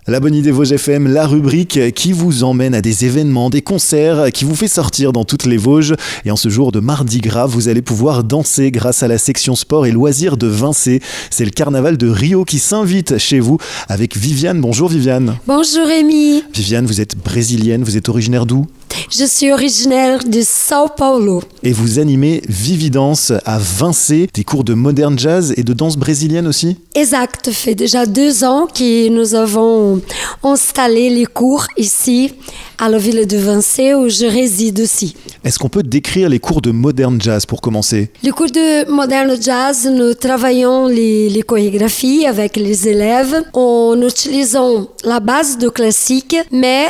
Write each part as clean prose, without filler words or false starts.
La bonne idée Vosges FM, la rubrique qui vous emmène à des événements, des concerts, qui vous fait sortir dans toutes les Vosges. Et en ce jour de Mardi Gras, vous allez pouvoir danser grâce à la section sport et loisirs de Vincé. C'est le carnaval de Rio qui s'invite chez vous avec Viviane. Bonjour Viviane. Bonjour Rémi. Viviane, vous êtes brésilienne, vous êtes originaire d'où ? Je suis originaire de São Paulo. Et vous animez Vividance à Vincé, des cours de modern jazz et de danse brésilienne aussi ? Exact, ça fait déjà 2 ans que nous avons installé les cours ici à la ville de Vincé où je réside aussi. Est-ce qu'on peut décrire les cours de modern jazz pour commencer ? Les cours de modern jazz, nous travaillons les chorégraphies avec les élèves en utilisant la base de classique, mais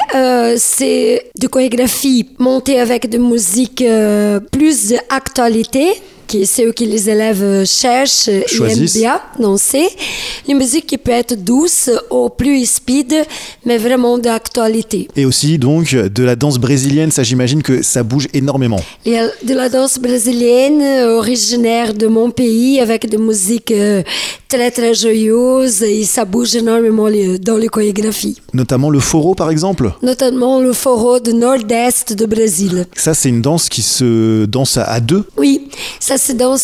c'est de chorégraphie montée avec de musique plus d'actualité. C'est ce que les élèves cherchent et aiment bien danser. Une musique qui peut être douce ou plus speed, mais vraiment d'actualité. Et aussi donc de la danse brésilienne, ça j'imagine que ça bouge énormément. Il y a de la danse brésilienne originaire de mon pays avec des musiques très très joyeuses et ça bouge énormément dans les chorégraphies. Notamment le forró par exemple ? Notamment le forró du nord-est du Brésil. Ça c'est une danse qui se danse à deux ? Oui, ça se danse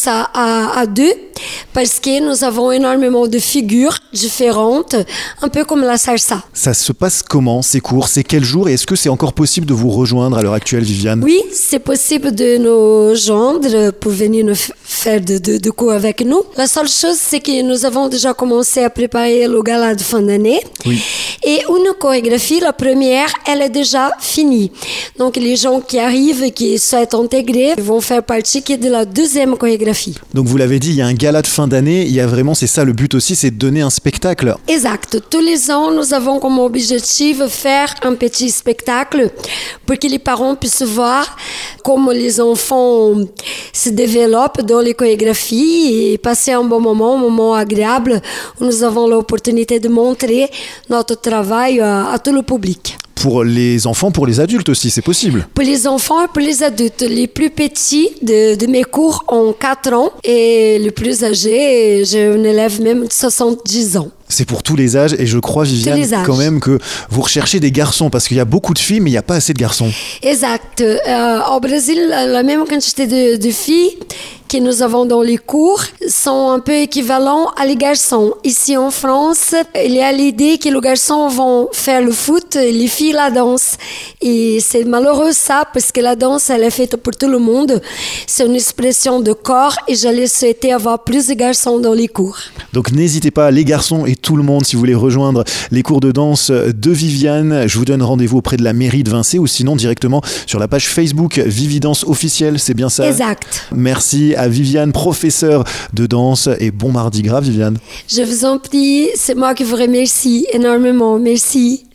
à deux parce que nous avons énormément de figures différentes, un peu comme la salsa. Ça se passe comment ces cours ? C'est quel jour ? Et est-ce que c'est encore possible de vous rejoindre à l'heure actuelle, Viviane ? Oui, c'est possible de nous joindre pour venir nous faire de cours avec nous. La seule chose, c'est que nous avons déjà commencé à préparer le gala de fin d'année. Oui. Et une chorégraphie, la première, elle est déjà finie. Donc les gens qui arrivent et qui souhaitent intégrer vont faire partie de la deuxième chorégraphie. Donc vous l'avez dit, il y a un gala de fin d'année, il y a vraiment, c'est ça le but aussi, c'est de donner un spectacle. Exact. Tous les ans, nous avons comme objectif faire un petit spectacle pour que les parents puissent voir comment les enfants se développent dans les chorégraphies et passer un bon moment, un moment agréable où nous avons l'opportunité de montrer notre travail à tout le public. Pour les enfants, pour les adultes aussi, c'est possible. Pour les enfants et pour les adultes. Les plus petits de mes cours ont 4 ans et les plus âgés, j'ai un élève même de 70 ans. C'est pour tous les âges et je crois, Viviane, quand même que vous recherchez des garçons parce qu'il y a beaucoup de filles mais il n'y a pas assez de garçons. Exact. Au Brésil, la même quantité de filles que nous avons dans les cours sont un peu équivalents à les garçons. Ici en France, il y a l'idée que les garçons vont faire le foot et les filles la danse. Et c'est malheureux ça parce que la danse, elle est faite pour tout le monde. C'est une expression de corps et j'allais souhaiter avoir plus de garçons dans les cours. Donc n'hésitez pas, les garçons et tout le monde, si vous voulez rejoindre les cours de danse de Viviane, je vous donne rendez-vous auprès de la mairie de Vincé ou sinon directement sur la page Facebook Vividance officielle, c'est bien ça ? Exact. Merci à Viviane, professeure de danse et bon Mardi Gras Viviane. Je vous en prie, c'est moi qui vous remercie énormément. Merci.